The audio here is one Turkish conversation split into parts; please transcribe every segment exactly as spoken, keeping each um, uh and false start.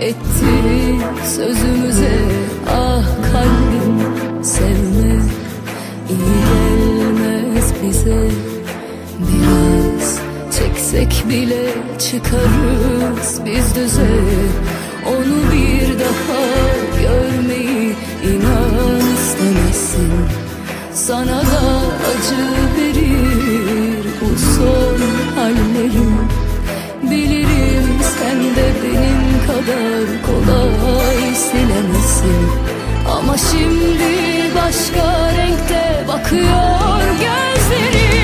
etti sözümüze. Ah kalbim, sevme iyi gelmez bize. Biraz çeksek bile çıkarız biz düze. Onu bir daha görmeyi inan istemezsin. Sana da acı verir bu son hallerim. Bilirim sen de benim kadar kolay silemezsin. Ama şimdi başka renkte bakıyor gözlerim.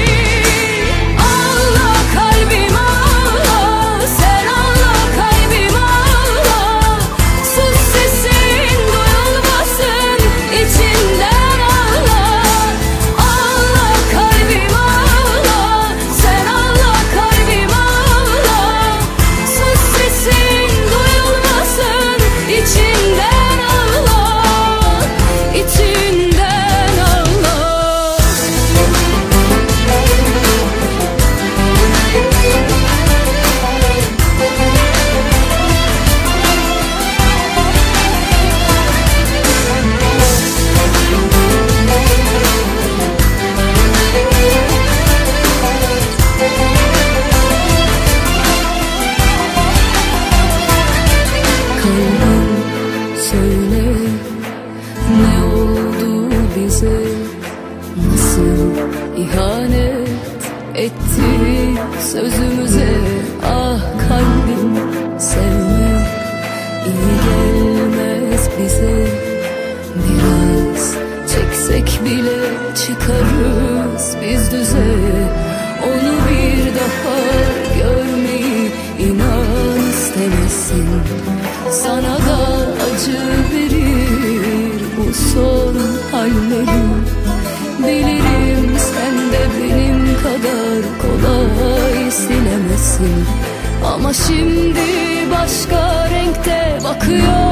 Söyle, ne oldu bize? Nasıl ihanet etti sözümüze? Ah kalbim, sevme iyi gelmez bize. Biraz çeksek bile çıkarız biz düze. Onu bir daha görmeyi inan istemezsin. Sana da acı verir bu son hallerim. Bilirim sen de benim kadar kolay silemezsin. Ama şimdi başka renkte bakıyor